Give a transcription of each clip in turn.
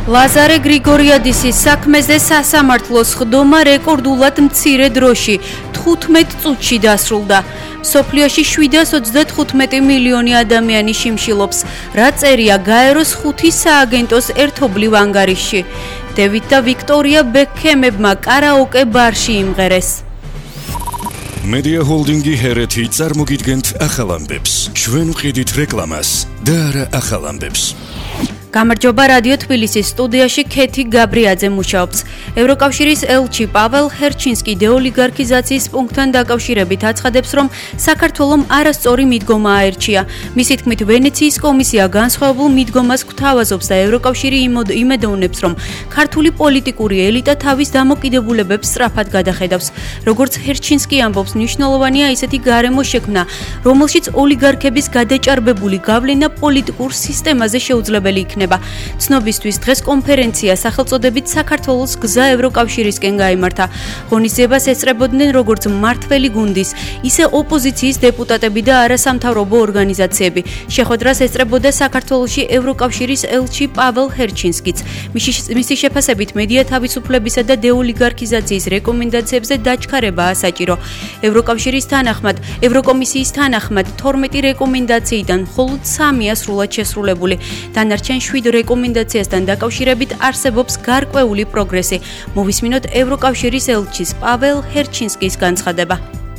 ლაზარე გრიგორიადისის საქმეზე სასამართლოს ხდომა რეკორდულად მცირე დროში 15 წუთში დასრულდა. სოფლიოში 735 მილიონი ადამიანი შიმშილობს, რა წერია გაეროს 5 სააგენტოს ერთობლივ ანგარიშში. დევიდ და ვიქტორია ბეკჰემებმა კარაოკე ბარში იმღერეს. Media Holdingi ჰერეთი წარმოგიდგენთ ახალ ამბებს. ჩვენ ვყიდით რეკლამას და არა ახალ ამბებს. გამარჯობა რადიო თბილისის სტუდიაში ქეთი გაბრიაძე მუშაობს. ევროკავშირის ელჩი პაվել ჰერჩინსკი დეოლიგარქიზაციის პუნქტთან დაკავშირებით აცხადებს, რომ საქართველომ არასწორი მიდგომა აერჩია. მისი თქმით, ვენეციის კომისია განსხვავებულ მიდგომას გვთავაზობს და ევროკავშირი იმედოვნებს, რომ ქართული პოლიტიკური ელიტა თავის დამოკიდებულებებს სწრაფად გადახედავს. როგორც ჰერჩინსკი ამბობს, მნიშვნელოვანია ისეთი გარემო შექმნა, რომელშიც ოლიგარქების გადაჭარბებული გავლენა პოლიტიკურ სისტემაზე შეუძლებელი იქნება. ცნობისთვის დღეს კონფერენცია სახელწოდებით საქართველოს გზა ევროკავშირისკენ გაიმართა. ღონისძიებას ესწრებოდნენ როგორც მმართველი გუნდის, ისე ოპოზიციის დეპუტატები და არასამთავრობო ორგანიზაციები. შეხვედრას ესწრებოდა საქართველოში ევროკავშირის ელჩი პაվել ჰერჩინსკიც. მისი შეფასებით მედია თავისუფლებისა და დეოლიგარქიზაციის რეკომენდაციებზე დაჩქარებაა საჭირო. ევროკავშირის თანახმად, ევროკომისიის თანახმად 12 რეკომენდაციიდან მხოლოდ 3-ია სრულად შესრულებული. დანარჩენ 7 რეკომენდაციასთან დაკავშირებით არსებობს გარკვეული პროგრესი. მოვისმინოთ ევროკავშირის ელჩის პაվել ჰერჩინსკის განცხადება.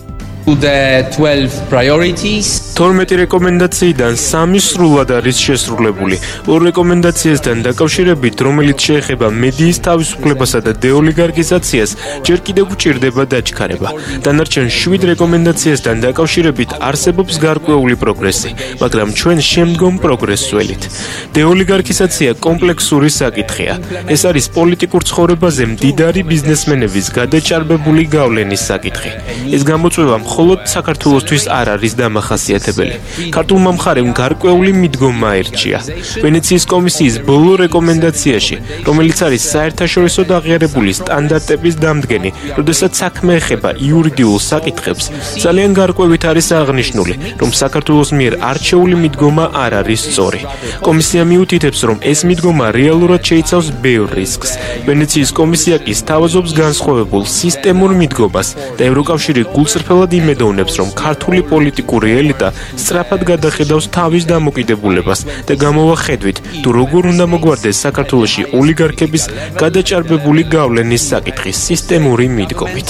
12 რეკომენდაციიდან 3 სრულად არის შესრულებული. 2 რეკომენდაციასთან დაკავშირებით, რომელიც შეეხება მედიის თავისუფლებასა და დეოლიგარქიზაციას, ჯერ კიდევ გვჭირდება დაჩქარება. დანარჩენ 7 რეკომენდაციასთან დაკავშირებით არსებობს გარკვეული პროგრესი, მაგრამ ჩვენ შემდგომ პროგრესს ველით. დეოლიგარქიზაცია კომპლექსური საკითხია. ეს არის პოლიტიკურ ცხოვრებაზე მდიდარი ბიზნესმენების გადაჭარბებული გავლენის საკითხი. ეს გამოწვევა მხოლოდ საქართველოსთვის არ არის დამახასიათებელი. ქართულმა მხარემ გარკვეული მიდგომა აერჩია. ვენეციის კომისიის ბოლო რეკომენდაციაში, რომელიც არის საერთაშორისო აღიარებული სტანდარტების დამდგენი, როდესაც საქმე ეხება იურიდიულ საკითხებს, ძალიან გარკვევით არის აღნიშნული, რომ საქართველოს მიერ არჩეული მიდგომა არ არის სწორი. კომისია მიუთითებს, რომ ეს მიდგომა რეალურად შეიცავს ბევრ რისკს. ვენეციის კომისია კი სთავაზობს განსხვავებულ სისტემურ მიდგომას და ევროკავშირი გულწრფელად იმედოვნებს, რომ ქართული პოლიტიკური ელიტა სწრაფად გადახედავს თავის დამოკიდებულებას და გამოვახედვით, თუ როგორ უნდა მოგვარდეს საქართველოში ოლიგარქების გადაჭარბებული გავლენის საკითხის სისტემური მიდგომით.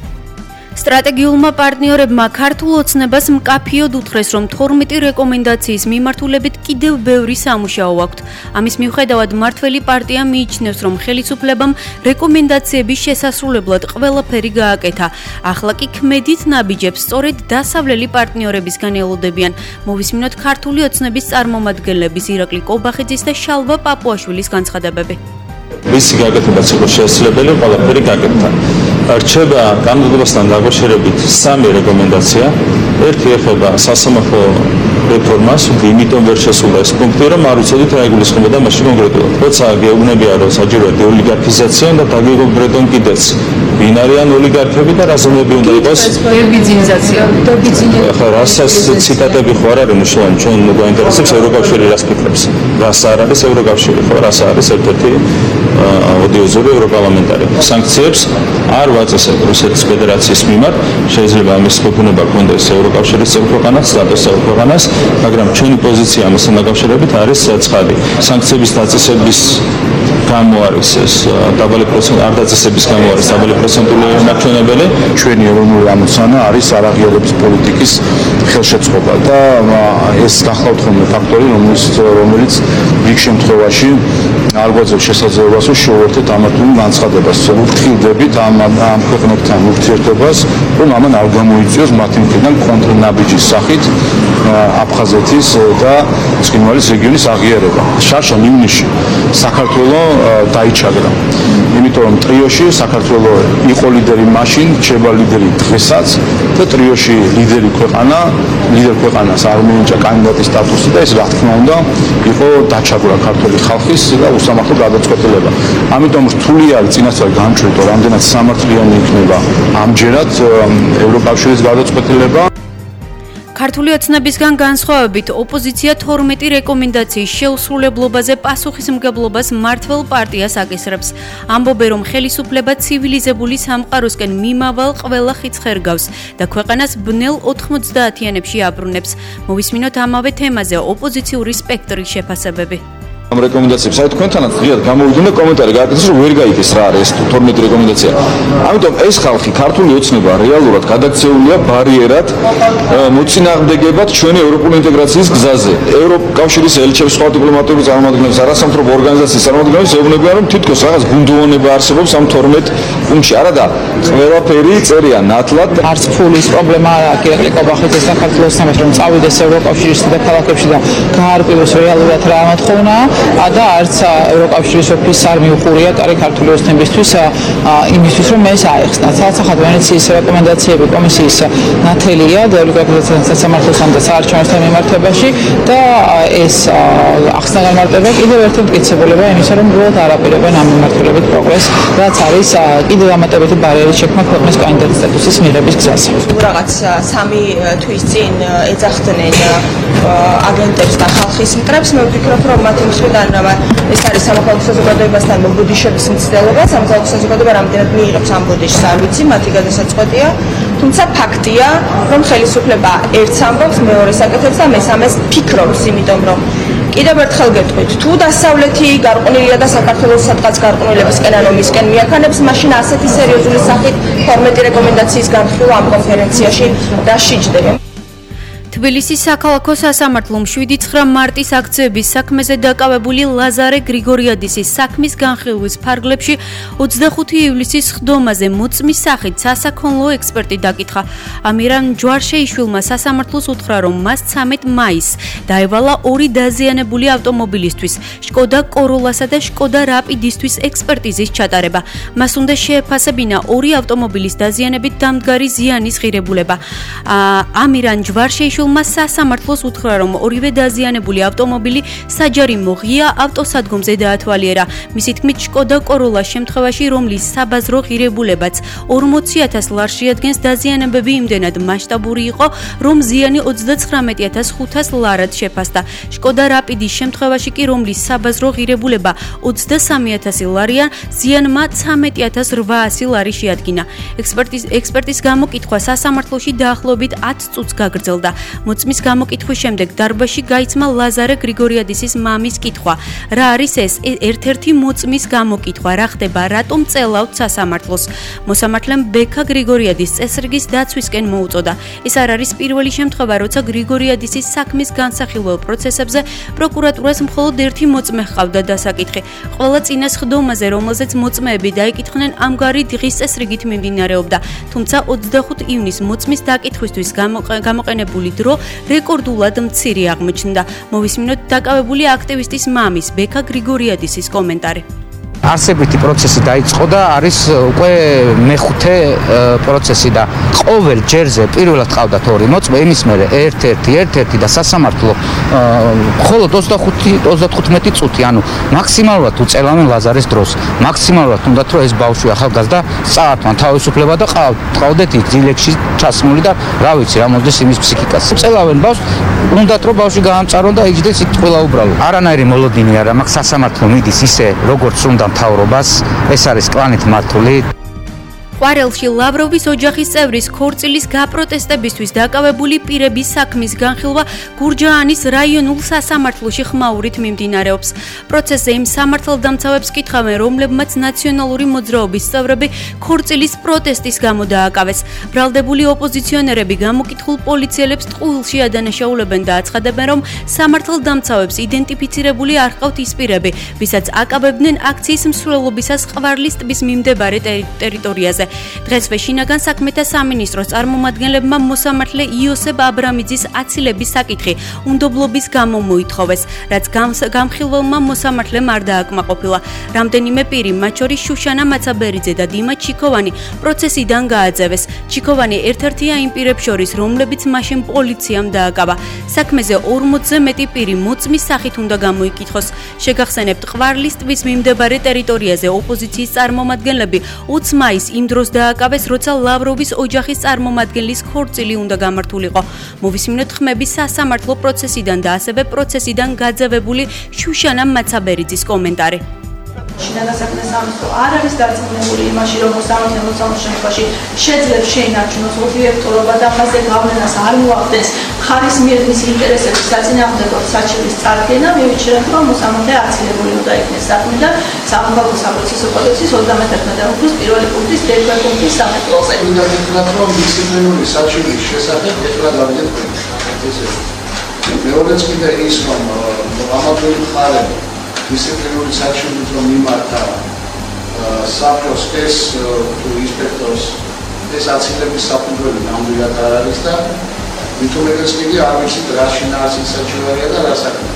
სტრატეგიულმა პარტნიორებმა ქართულ ოცნებას მკაფიოდ უთხრეს, რომ 12 რეკომენდაციის მიმართულებით კიდევ ბევრი სამუშაო აქვთ. ამის მიუხედავად მმართველი პარტია მიიჩნევს, რომ ხელისუფლებამ რეკომენდაციების შესასრულებლად ყველაფერი გააკეთა. ახლა კი ქმედით ნაბიჯებს სწორედ დასავლელი პარტნიორებისგან ელოდებიან. მოვისმინოთ ქართული ოცნების წარმომადგენლების ირაკლი კობახიძის და შალვა პაპუაშვილის განცხადებები. მისი გაკეთებაც იყო შესაძლებელი, ყველაფერი გაკეთდა. რჩება განმარტებასთან დაკავშირებით 3 რეკომენდაცია. ერთი ეხება სასამართლო რეფორმას, იმიტომ ვერ შესულა ეს პუნქტი, რომ არ ვიცოდით რა იგულისხმებოდა მაშინ კონკრეტულად. როცა გეუბნებია, რომ საჭიროა დეოლიგარქიზაცია და დაგეგმებოდეთ კიდეც. ვინ არიან ოლიგარქები და რა ზომები უნდა იყოს? დეობიძინიზაცია. ახლა რასაც ციტატები ხო არ არის მნიშვნელოვანი, ჩვენ გვაინტერესებს ევროკავშირი რას ფიქრობს. რას არ არის ევროკავშირი, ხო, რას არის ერთ-ერთი ოდიოზური ევროპარლამენტარი. სანქციებს არ ვაწესებ რუსეთის ფედერაციის მიმართ, შეიძლება ამის გაფუნება კონდეს ევროკავშირის წევრ ქვეყანას, სტატუს წევრ ქვეყანას, მაგრამ ჩვენი პოზიცია ამასთან დაკავშირებით არის ცხადი. სანქციების დაწესების გამო არის ეს დაბალი პროცენტი, არ დაწესების გამო არის დაბალი პროცენტული ნაჩვენებელი. ჩვენი ეროვნული ამოცანა არის არაღიარების პოლიტიკის ხელშეწყობა და ეს გახლავთ ხოლმე ფაქტორი, რომელიც რიგ შემთხვევაში არ გვაძლევს შესაძლებლობას, რომ შევერთეთ ამათული განცხადებას. ვფრთხილდებით ამ ქვეყნებთან ურთიერთობას, რომ ამან არ გამოიწვიოს მათი მხრიდან კონტრნაბიჯის სახით აფხაზეთის და ცხინვალის რეგიონის აღიარება. შარშან ივნისში საქართველო დაიჩაგრა. იმიტომ რომ ტრიოში საქართველო იყო ლიდერი მაშინ, რჩება ლიდერი დღესაც და ტრიოში ლიდერ ქვეყანას არ მიენიჭა კანდიდატის სტატუსი და ეს რა თქმა უნდა იყო დაჩაგვრა ქართული ხალხის და უსამართლო გადაწყვეტილება. ამიტომ რთული არის წინასწარ განჩვენო, რამდენად სამართლიანი იქნება ამჯერად ევროკავშირის გადაწყვეტილება. ქართული ოცნებისგან განსხვავებით, ოპოზიცია 12 რეკომენდაციის შეუსრულებლობაზე პასუხისმგებლობას მმართველ პარტიას აკისრებს. ამბობენ, რომ ხელისუფლება ცივილიზებული სამყაროსკენ მიმავალ ყველა ხიდს ხერგავს და ქვეყანას ბნელ 90-იანებში აბრუნებს. მოვისმინოთ ამავე თემაზე ოპოზიციური სპექტრის შეფასებები. ამ რეკომენდაციებს აი თქვენთანაც ღიად გამოვიდნენ კომენტარი გააკეთეს რომ ვერ გაიგეს რა არის 12 რეკომენდაცია. ამიტომ ეს ხალხი ქართული ოცნება რეალურად გადაქცეულია ბარიერად მოწინააღმდეგებად ჩვენი ევროპული ინტეგრაციის გზაზე. ევროკავშირის ელჩებს, სხვა დიპლომატიური წარმომადგენლებს, არასამთავრობო ორგანიზაციის წარმომადგენლებს ეუბნებიან რომ თითქოს რაღაც გუნდოვანება არსებობს ამ 12 პუნქტში. არადა ყველაფერი წერია ნათლად. არც ფულის პრობლემა არ აქვს ირაკლი კობახიძეს და ქართული ოცნებას რომ წავიდეს ევროკავშირის დედაქალაქებში და გაარკვიოს რეალურად რა მოთხოვნა. და არც ევროკავშირის ოფისს არ მიუყურია კარი ქართული ოცნებისთვის იმისთვის რომ ეს აეხსნათ. საერთოდ ვენეციის რეკომენდაციები კომისიის ნათელია დეოლიგარქიზაციის სასამართლოსთან და საარჩევნოებთან მიმართებაში და ეს ახსნა განმარტება კიდევ ერთი მტკიცებულება იმისა რომ უბრალოდ არ აპირებენ ამ მიმართულებით პროგრესს, რაც არის კიდევ დამატებითი ბარიერის შექმნა ქვეყნის კანდიდატის სტატუსის მიღების გზაზე. რაღაც 3 თვის წინ ეძახდნენ აგენტებს და ხალხის მტრებს, მე ვფიქრობ რომ მათი მხრიდან ეს არის სამოქალაქო საზოგადოებასთან მობუდიშების მცდელობა. სამოქალაქო საზოგადოება რამდენად მიიღებს ამ ბუდიშს არ ვიცი, მათი გადასაწყვეტია. თუმცა ფაქტია, რომ ხელისუფლება ერთს ამბობს, მეორეს აკეთებს და მესამეს ფიქრობს, იმიტომ რომ კიდევ ერთხელ გეტყვით, თუ დასავლეთი გარყვნილია და საქართველოს სადღაც გარყვნილებისკენ ან ომისკენ მიაქანებს, მაშინ ასეთი სერიოზული სახით 12 რეკომენდაციის განხილვა ამ კონფერენციაში დასიჯდება. თბილისის საქალაქო სასამართლომ 7-9 მარტის აქციების საქმეზე დაკავებული ლაზარე გრიგორიადისის საქმის განხილვის ფარგლებში 25 ივლისის ხდომაზე მოწმის სახით სასაქონლო ექსპერტი დაკითხა. ამირან ჯვარშეიშვილმა სასამართლოს უთხრა, რომ მას 13 მაისს დაევალა 2 დაზიანებული ავტომობილისთვის, შკოდა კოროლასა და შკოდა რაპიდისთვის ექსპერტიზის ჩატარება. მას უნდა შეეფასებინა 2 ავტომობილის დაზიანებით დამდგარი ზიანის ღირებულება. ამირან ჯვარშეიშვილმა სასამართლოს უთხრა, რომ ორივე დაზიანებული ავტომობილი საჯარი მოღია ავტოსადგომზე დაათვალიერა. მისი თქმით, შკოდა კოროლას შემთხვევაში, რომლის საბაზრო ღირებულებაც 40,000 ლარს შეადგენს, დაზიანებები იმდენად მასშტაბური იყო, რომ ზიანი 39,500 ლარად შეფასდა. შკოდა რაპიდის შემთხვევაში კი, რომლის საბაზრო ღირებულება 23,000 ლარია, ზიანმა 13,800 ლარი შეადგინა. ექსპერტის გამოკითხვა სასამართლოში დაახლოებით 10 წუთს გაგრძელდა. მოწმის გამოკითხვის შემდეგ დარბაზში გაიცმა ლაზარე გრიგორიადისის მამის კითხვა. რა არის ეს ერთ-ერთი მოწმის გამოკითხვა? რა ხდება? რატომ წელავთ სასამართლოს? მოსამართლემ ბექა გრიგორიადის წესრიგის დაცვისკენ მოუწოდა. ეს არ არის პირველი შემთხვევა, როცა გრიგორიადისის საქმის განსახილველ პროცესებზე პროკურატურას მხოლოდ ერთი მოწმე ჰყავდა დასაკითხი. ყველა წინას ხდომაზე, რომელზეც მოწმეები დაიკითხნენ, ამგვარი დღის წესრიგით მიმდინარეობდა. თუმცა 25 ივნისს მოწმის დაკითხვისთვის გამოყენებული დრო რეკორდულად მცირე აღმოჩნდა. მოვისმინოთ დაკავებული აქტივისტის მამის ბექა გრიგორიადისის კომენტარი. არსებითი პროცესი დაიწყო და არის უკვე მეხუთე პროცესი და ყოველ ჯერზე პირველად ყავდათ 2 მოწმე, იმის მერე ერთ-ერთი და სასამართლო მხოლოდ 25 წუთი, ანუ მაქსიმალურად უწელავენ ლაზარის დროს. მაქსიმალურად უნდათ რომ ეს ბავშვი ახალგაზრდა წაართვან თავისუფლება და ყავდეთ იქ ძილებში ჩასმული და რა ვიცი რა მოდის იმის ფსიქიკას. უწელავენ ბავშვს, უნდათ რომ ბავშვი გაამწარონ და იჯდეს იქ ყველა უბრალო. არანაირი მოლოდინი არა, მაგ სასამართლო მიდის ისე როგორც უნდა მთავრობას, ეს არის კლანით მართული. ყვარელში ლავროვის ოჯახის წევრის ქორწილის გაპროტესტებისთვის დაკავებული პირების საქმის განხილვა გურჯაანის რაიონულ სასამართლოში ხმაურით მიმდინარეობს. პროცესზე იმ სამართალდამცავებს კითხავენ, რომლებმაც ნაციონალური მოძრაობის წევრები ქორწილის პროტესტის გამო დააკავეს. ბრალდებული ოპოზიციონერები გამოკითხულ პოლიციელებს ტყუილში ადანაშაულებენ და აცხადებენ, რომ სამართალდამცავებს იდენტიფიცირებული არ ჰყავთ ის პირები, ვისაც აკავებდნენ აქციის მსვლელობისას ყვარლის ტბის მიმდებარე ტერიტორიაზე. დღესვე შინაგან საქმეთა სამინისტროს წარმომადგენლებმა მოსამართლე იოსებ აბრამიძის აცილების საკითხი უნდობლობის გამო მოითხოვეს, რაც გამხილველმა მოსამართლემ არ დააკმაყოფილა. რამდენიმე პირი, მათ შორის შუშანა მაცაბერიძე და დიმა ჩიქოვანი, პროცესიდან გააძევეს. ჩიქოვანი ერთ-ერთია იმ პირებს შორის, რომლებიც მაშინ პოლიციამ დააკავა. საქმეზე 40-ზე მეტი პირი მოწმის სახით უნდა გამოიკითხოს. შეგახსენებთ, ყვარლის ტბის მიმდებარე ტერიტორიაზე ოპოზიციის წარმომადგენლები 20 მაისს იმ დროს დააკავეს, როცა ლავროვის ოჯახის წარმომადგენლის ქორწილი უნდა გამართულიყო. მოვისმინოთ ხმების სასამართლო პროცესიდან და ასევე პროცესიდან გაძევებული შუშანა მაცაბერიძის კომენტარი. შინაგანსაკუთრების სამინისტრო არ არის დარწმუნებული იმაში, რომ სამართლებრივ შემთხვევაში შეძლებს შეინარჩუნოს ობიექტურობა და მასზე გავლენას არ მოახდენს ხარის მიერ მის ინტერესების საწინააღმდეგო საჩივრის წარდგენა, მივიჩნევთ, რომ მოსამართლე აცილებული უნდა იქნეს საქმე და სამოქალაქო საპროცესო კოდექსის 31 punktis პირველი პუნქტის დეკვე პუნქტის სამეთლოზე. უნდა ვთქვათ, რომ დისციპლინური საჩივრის შესახებ ეხლა გავიდეთ ესე. მეორეც კიდე ის, რომ ამათველი მხარე დისციპლინური საჩივრის რომ მიმართა საფროს ეს თუ ინსპექტორს ეს აცილების საფუძველი ნამდვილად არ არის და მithumetes კიდე არ ვიცით რა შინაარსის საჩივარია და რა საქმეა.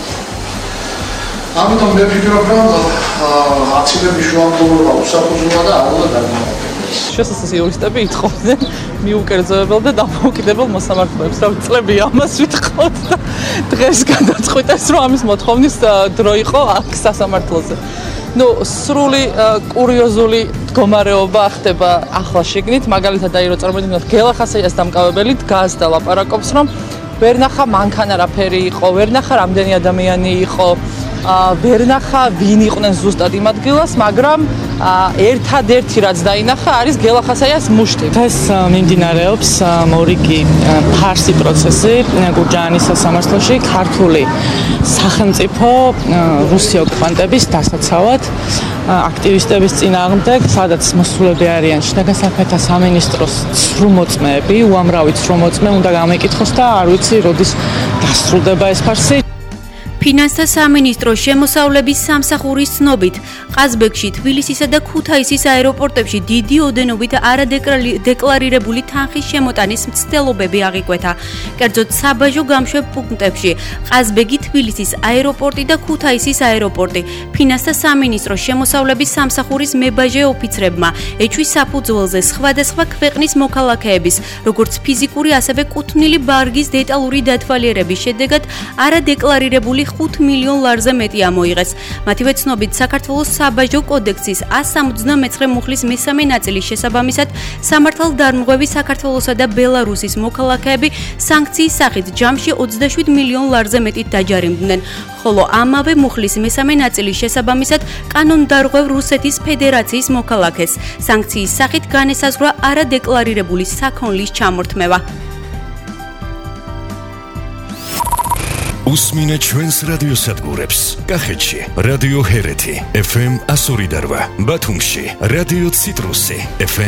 ამიტომ მე ვფიქრობ, რომ აცილების შუამდგომლობა უსაფუძველოა და არ უნდა დაგმოვაკდეს. შესაძლოა იურისტები ითხოვდნენ მიუკერძოებელ და დამოუკიდებელ მოსამართლეებს, რომ წლები ამას ვიტყოთ და დღეს გადაწყვიტეს, რომ ამის მოთხოვნის დრო იყო აქ სასამართლოზე. სრული კურიოზული მდგომარეობა ხდება ახლა შიგნით, მაგალითად აირო წარმოვიდგინოთ გელახასეიას დამკავებელი დგას და ლაპარაკობს, რომ ვერ ნახა მანქანა რაფერი იყო, ვერ ნახა რამდენი ადამიანი იყო, ვერ ნახა ვინ იყვნენ ზუსტად იმ ადგილას, მაგრამ ერთადერთი რაც დაინახა არის გელახასეიას მუშტი. დღეს მიმდინარეობს მორიგი ფარსი პროცესი გურჯაანის სასამართლოში ქართული სახელმწიფო რუსი ოკუპანტების დასაცავად აქტივისტების წინააღმდეგ, სადაც მოსულები არიან შინაგან საქმეთა სამინისტროს ცრუმოწმეები, უამრავი ცრუმოწმე უნდა გამეკითხოს და არ ვიცი როდის დასრულდება ეს ფარსი. ფინანსთა სამინისტროს შემოსავლების სამსახურის ცნობით, ყაზბეგში, თბილისისა და ქუთაისის აეროპორტებში დიდი ოდენობით არადეკლარირებული თანხის შემოტანის მცდელობები აღიკვეთა. კერძოდ, საბაჟო გამშვებ პუნქტებში, ყაზბეგი, თბილისის აეროპორტი და ქუთაისის აეროპორტი, ფინანსთა სამინისტროს შემოსავლების სამსახურის მებაჟე ოფიცრებმა ეჩვის საფუძველზე სხვადასხვა ქვეყნის მოქალაქეების, როგორც ფიზიკური, ასევე კუთვნილი ბარგის დეტალური დათვალიერების შედეგად არადეკლარირებული 5 მილიონ ლარზე მეტი ამოიღეს. მათივე ცნობით, საქართველოს საბაჟო კოდექსის 179 მუხლის მესამე ნაწილის შესაბამისად, სამართალდამცავი საქართველოსა და ბელარუსის მოქალაქეები სანქციის სახით ჯამში 27 მილიონ ლარზე მეტით დაჯარიმდნენ, ხოლო ამავე მუხლის მესამე ნაწილის შესაბამისად კანონდარღვევ რუსეთის ფედერაციის მოქალაქეს სანქციის სახით განესაზღვრა არადეკლარირებული საქონლის ჩამორთმევა. უსმინეთ ჩვენს რადიოსადგურებს. კახეთში რადიო ჰერეთი FM 102.8, ბათუმში რადიო ციტრუსი FM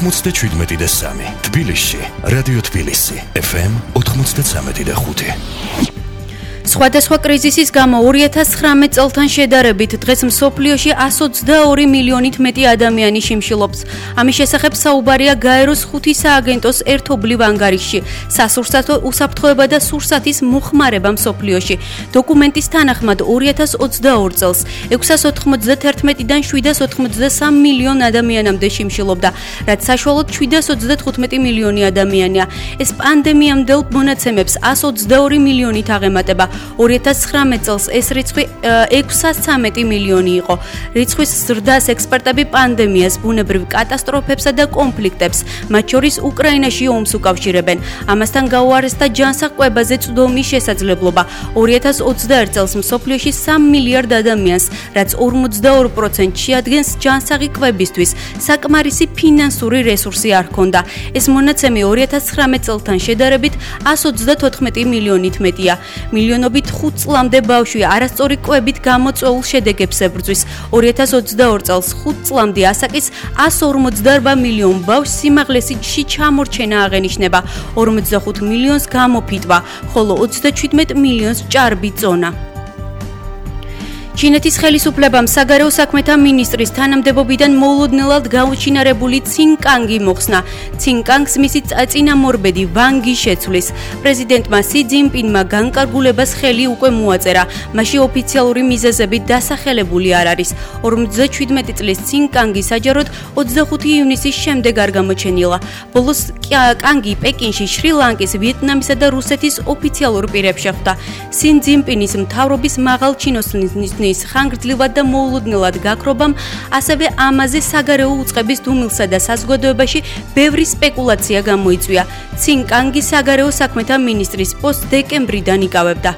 97.3, თბილისში რადიო თბილისი FM 93.5. სხვადასხვა კრიზისის გამო 2019 წელთან შედარებით დღეს მსოფლიოში 122 მილიონით მეტი ადამიანი შიმშილობს. ამის შესახებ საუბარია გაეროს 5 სააგენტოს ერთობლივ ანგარიშში სასურსათო უსაფრთხოება და სურსათის მოხმარება მსოფლიოში. დოკუმენტის თანახმად 2022 წელს 691-დან 783 მილიონ ადამიანამდე შიმშილობდა, რაც საშუალოდ 735 მილიონი ადამიანია. ეს პანდემიამდელ მონაცემებს 122 მილიონით აღემატება. 2019 წელს ეს რიცხვი 613 მილიონი იყო. რიცხვის ზრდას ექსპერტები პანდემიას, ბუნებრივ კატასტროფებსა და კონფლიქტებს, მათ შორის უკრაინაში ომს უკავშირებენ. ამასთან გაუარესდა ჯანსაღყვებაზე წვდომის შესაძლებლობა. 2021 წელს მსოფლიოში 3 მილიარდ ადამიანს, რაც 42% შეადგენს ჯანსაღი კვებისთვის, საკმარისი ფინანსური რესურსი არ ჰქონდა. ეს მონაცემი 2019 წელთან შედარებით 134 მილიონით მეტია. მილიონობით 5 წლამდე ბავშვი არასწორი კვებით გამოწვეულ შედეგებს ებრძვის. 2022 წელს 5 წლამდე ასაკის 148 მილიონ ბავშვს სიმაღლეში ჩამორჩენა აღენიშნება, 45 მილიონს გამოფიტვა, ხოლო 37 მილიონს ჭარბი წონა. ჩინეთის ხელისუფლებამ საგარეო საქმეთა მინისტრის თანამდებობიდან მოულოდნელად გაუჩინარებული ცინკანგი მოხსნა. ცინკანგს მისი წინამორბედი ვანგი შეცვლის. პრეზიდენტმა სი ძინპინმა განკარგულებას ხელი უკვე მოაწერა. მასში ოფიციალური მიზეზები დასახელებული არ არის. 57 წლის ცინკანგი საჯაროდ 25 ივნისის შემდეგ არ გამოჩენილა. ბოლოს კანგი პეკინში შრი-ლანკის, ვიეტნამისა და რუსეთის ოფიციალურ პირებს შეხვდა. სი ძინპინის მთავრობის მაღალ ჩინოსნის ბიზნეს ხანგრძლივად და მოულოდნელად გაქრობამ, ასევე ამაზე საგარეო უწყების დუმილსა და საზოგადოებაში ბევრი სპეკულაცია გამოიწვია. ცინკანგი საგარეო საქმეთა მინისტრის პოსტს დეკემბრიდან იკავებდა.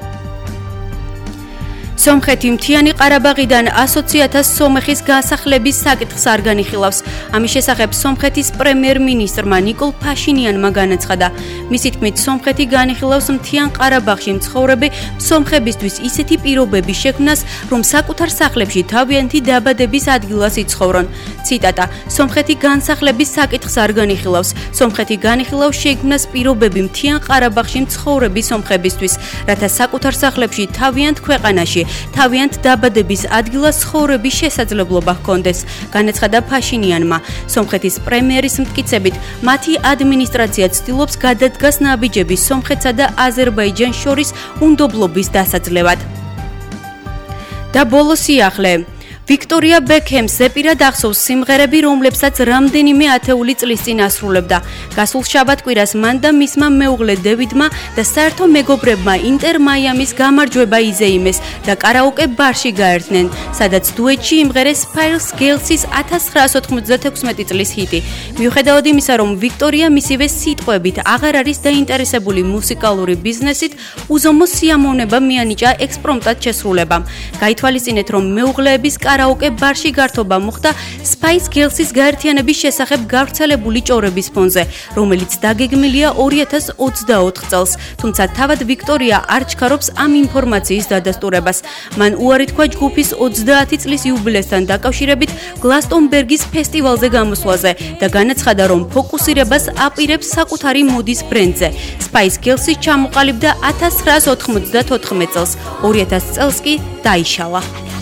სომხეთი მთიანი ყარაბაღიდან 120.000 სომეხის გასახლების საკითხს არ განიხილავს. ამის შესახებ სომხეთის პრემიერ-მინისტრმა ნიკოლ ფაშინიანმა განაცხადა. მისი თქმით, სომხეთი განიხილავს მთიან ყარაბაღში მცხოვრები სომხებისთვის ისეთი პირობების შექმნას, რომ საკუთარ სახლებში თავიანთი დაბადების ადგილას იცხოვრონ. ციტატა: სომხეთი განსახლების საკითხს არ განიხილავს. სომხეთი განიხილავს შექმნას პირობები მთიან ყარაბაღში მცხოვრები სომხებისთვის, რათა საკუთარ სახლებში თავიანთ ქვეყანაში თავიანთ დაბადების ადგილას ცხოვრების შესაძლებლობა ჰქონდეს, განაცხადა ფაშინიანმა. სომხეთის პრემიერის მტკიცებით, მათი ადმინისტრაცია ცდილობს გადადგას ნაბიჯები სომხეთსა და აზერბაიჯანს შორის უნდობლობის დასაძლევად. და ბოლო სიახლე. ვიქტორია ბექჰემს ზეპირად ახსოვს სიმღერები, რომლებსაც რამდენიმე ათეული წლის წინ ასრულებდა. გასულ შაბათ-კვირას მან და მისმა მეუღლე დევიდმა და საერთო მეგობრებმა ინტერ მაიამის გამარჯვება იზეიმეს და კარაოკე ბარში გაერთნენ, სადაც დუეტში იმღერეს Spice Girls-ის 1996 წლის ჰიტი. მიუხედავად იმისა, რომ ვიქტორია მისივე სიტყვებით აღარ არის დაინტერესებული მუსიკალური ბიზნესით, უზომო სიამოვნება მიანიჭა ექსპრომტად შესრულებამ. გაითვალისწინეთ, რომ მეუღლეების კარაოკე ბარში გართობა მოხდა Spice Girls-ის გაერთიანების შესახებ გავრცელებული ჭორების ფონზე, რომელიც დაგეგმილია 2024 წელს. თუმცა თავად ვიქტორია არ ჩქარობს ამ ინფორმაციის დადასტურებას. მან უარი თქვა ჯგუფის 30 წლის იუბილესთან დაკავშირებით გლასტონბერგის ფესტივალზე გამოსვლაზე და განაცხადა, რომ ფოკუსირებას აპირებს საკუთარი მოდის ბრენდზე. Spice Girls-ის ჩამოყალიბდა 1994 წელს, 2000 წელს კი დაიშალა.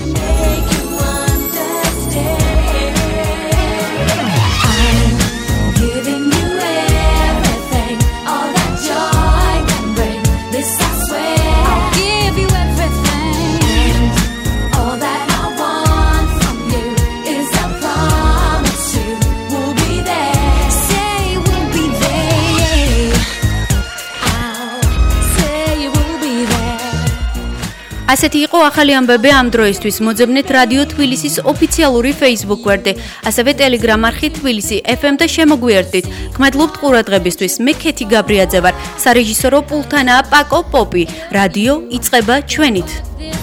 ასეთი იყო ახალი ამბები ამ დროისთვის. მოძებნეთ რადიო თბილისის ოფიციალური Facebook გვერდი, ასევე Telegram არხი თბილისი FM და შემოგვიერთდით. გმადლობთ ყურადღებისთვის. მე ქეთი გაბრიაძე ვარ. სარეჟისორო პულტანაა პაკო პოპი. რადიო იწყება ჩვენით.